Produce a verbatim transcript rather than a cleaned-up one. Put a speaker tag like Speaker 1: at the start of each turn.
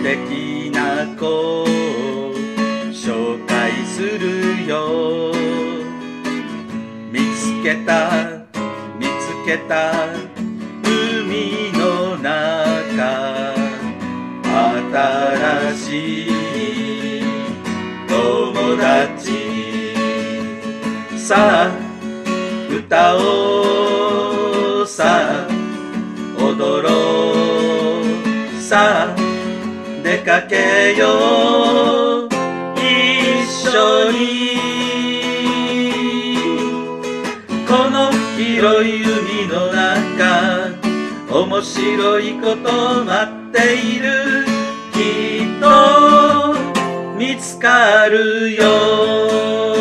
Speaker 1: 敵な子を紹介するよ。見つけた見つけた海の中、新しい友達。さあ歌おう、さあ踊ろう、さあ出かけよう一緒に。この広い海の中、面白いこと待っている。きっと見つかるよ。